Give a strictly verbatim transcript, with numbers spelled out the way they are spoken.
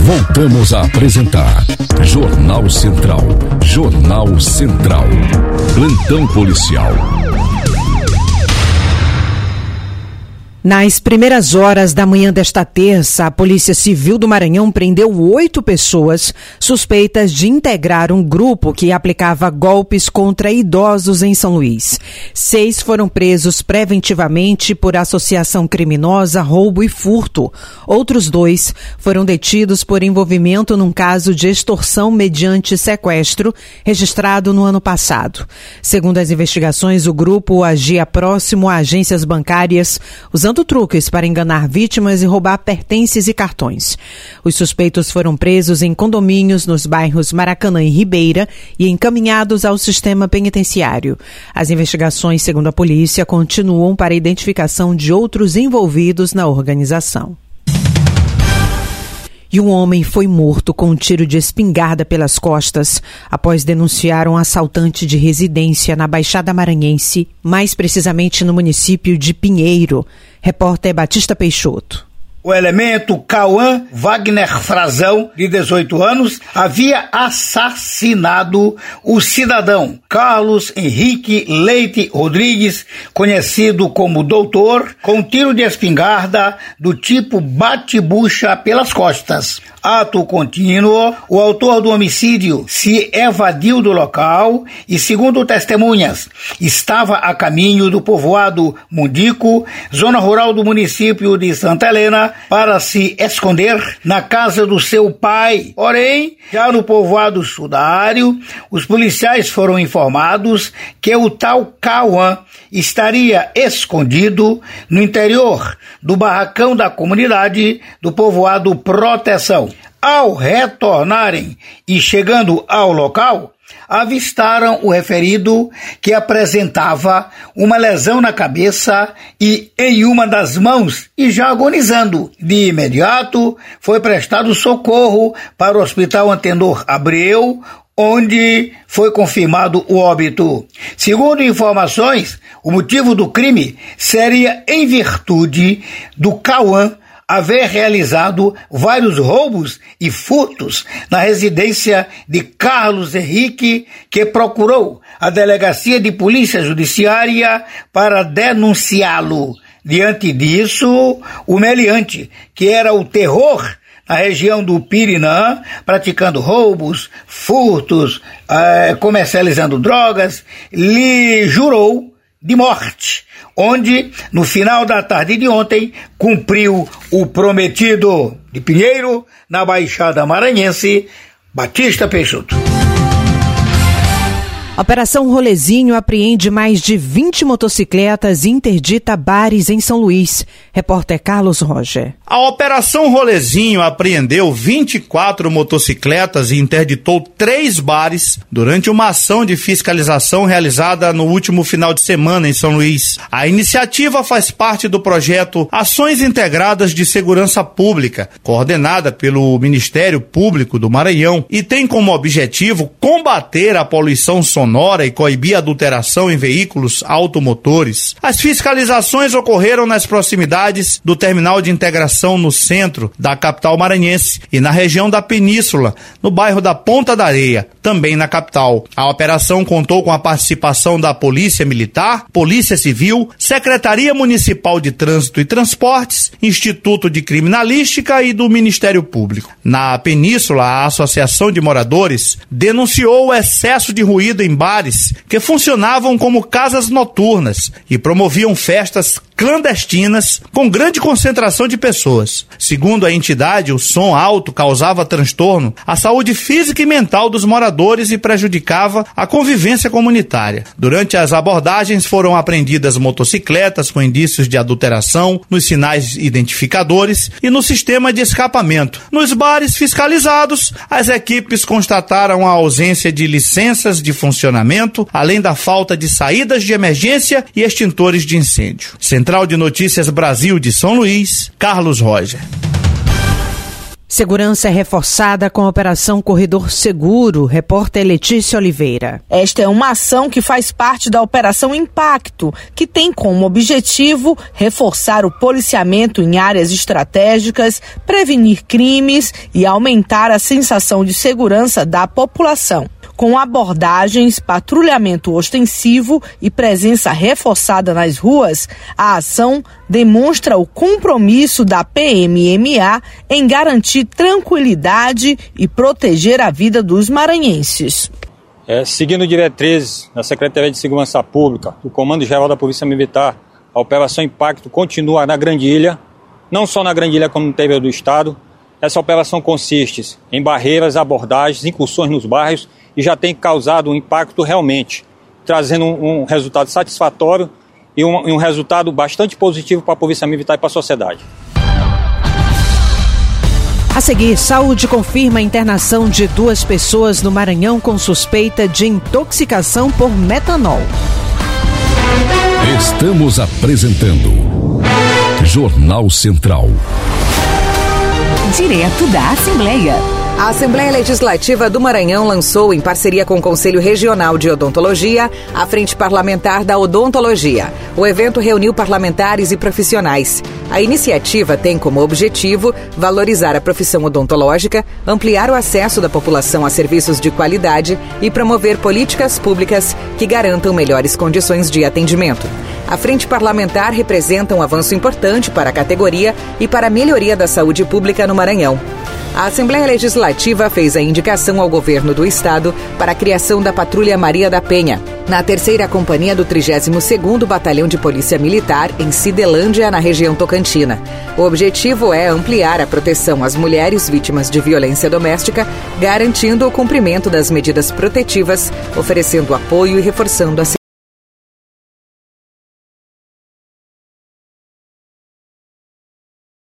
Voltamos a apresentar Jornal Central. Jornal Central. Plantão policial. Nas primeiras horas da manhã desta terça, a Polícia Civil do Maranhão prendeu oito pessoas suspeitas de integrar um grupo que aplicava golpes contra idosos em São Luís. Seis foram presos preventivamente por associação criminosa, roubo e furto. Outros dois foram detidos por envolvimento num caso de extorsão mediante sequestro, registrado no ano passado. Segundo as investigações, o grupo agia próximo a agências bancárias, usando truques para enganar vítimas e roubar pertences e cartões. Os suspeitos foram presos em condomínios nos bairros Maracanã e Ribeira e encaminhados ao sistema penitenciário. As investigações, segundo a polícia, continuam para a identificação de outros envolvidos na organização. E um homem foi morto com um tiro de espingarda pelas costas após denunciar um assaltante de residência na Baixada Maranhense, mais precisamente no município de Pinheiro. Repórter Batista Peixoto. O elemento Cauã Wagner Frazão, de dezoito anos, havia assassinado o cidadão Carlos Henrique Leite Rodrigues, conhecido como Doutor, com um tiro de espingarda do tipo bate-bucha pelas costas. Ato contínuo, o autor do homicídio se evadiu do local e, segundo testemunhas, estava a caminho do povoado Mundico, zona rural do município de Santa Helena, para se esconder na casa do seu pai. Porém, já no povoado Sudário, os policiais foram informados que o tal Cauã estaria escondido no interior do barracão da comunidade do povoado Proteção. Ao retornarem e chegando ao local, avistaram o referido, que apresentava uma lesão na cabeça e em uma das mãos e já agonizando. De imediato, foi prestado socorro para o Hospital Antenor Abreu, onde foi confirmado o óbito. Segundo informações, o motivo do crime seria em virtude do Cauã haver realizado vários roubos e furtos na residência de Carlos Henrique, que procurou a Delegacia de Polícia Judiciária para denunciá-lo. Diante disso, o meliante, que era o terror na região do Pirinã, praticando roubos, furtos, eh, comercializando drogas, lhe jurou de morte, onde, no final da tarde de ontem, cumpriu o prometido. De Pinheiro, na Baixada Maranhense, Batista Peixoto. Operação Rolezinho apreende mais de vinte motocicletas e interdita bares em São Luís. Repórter Carlos Roger. A Operação Rolezinho apreendeu vinte e quatro motocicletas e interditou três bares durante uma ação de fiscalização realizada no último final de semana em São Luís. A iniciativa faz parte do projeto Ações Integradas de Segurança Pública, coordenada pelo Ministério Público do Maranhão, e tem como objetivo combater a poluição sonora e coibir a adulteração em veículos automotores. As fiscalizações ocorreram nas proximidades do terminal de integração no centro da capital maranhense e na região da Península, no bairro da Ponta da Areia, também na capital. A operação contou com a participação da Polícia Militar, Polícia Civil, Secretaria Municipal de Trânsito e Transportes, Instituto de Criminalística e do Ministério Público. Na Península, a Associação de Moradores denunciou o excesso de ruído em bares que funcionavam como casas noturnas e promoviam festas clandestinas com grande concentração de pessoas. Segundo a entidade, o som alto causava transtorno à saúde física e mental dos moradores e prejudicava a convivência comunitária. Durante as abordagens foram apreendidas motocicletas com indícios de adulteração nos sinais identificadores e no sistema de escapamento. Nos bares fiscalizados, as equipes constataram a ausência de licenças de funcionamento, além da falta de saídas de emergência e extintores de incêndio. Central de Notícias Brasil de São Luís, Carlos Roger. Segurança é reforçada com a Operação Corredor Seguro, repórter Letícia Oliveira. Esta é uma ação que faz parte da Operação Impacto, que tem como objetivo reforçar o policiamento em áreas estratégicas, prevenir crimes e aumentar a sensação de segurança da população. Com abordagens, patrulhamento ostensivo e presença reforçada nas ruas, a ação demonstra o compromisso da P M M A em garantir tranquilidade e proteger a vida dos maranhenses. É, seguindo diretrizes da Secretaria de Segurança Pública, do Comando Geral da Polícia Militar, a Operação Impacto continua na Grande Ilha, não só na Grande Ilha como no interior do estado. Essa operação consiste em barreiras, abordagens, incursões nos bairros e já tem causado um impacto realmente, trazendo um, um resultado satisfatório e um, um resultado bastante positivo para a Polícia Militar e para a sociedade. A seguir, saúde confirma a internação de duas pessoas no Maranhão com suspeita de intoxicação por metanol. Estamos apresentando Jornal Central. Direto da Assembleia. A Assembleia Legislativa do Maranhão lançou, em parceria com o Conselho Regional de Odontologia, a Frente Parlamentar da Odontologia. O evento reuniu parlamentares e profissionais. A iniciativa tem como objetivo valorizar a profissão odontológica, ampliar o acesso da população a serviços de qualidade e promover políticas públicas que garantam melhores condições de atendimento. A Frente Parlamentar representa um avanço importante para a categoria e para a melhoria da saúde pública no Maranhão. A Assembleia Legislativa fez a indicação ao governo do estado para a criação da Patrulha Maria da Penha, na terceira companhia do trigésimo segundo Batalhão de Polícia Militar, em Cidelândia, na região tocantina. O objetivo é ampliar a proteção às mulheres vítimas de violência doméstica, garantindo o cumprimento das medidas protetivas, oferecendo apoio e reforçando a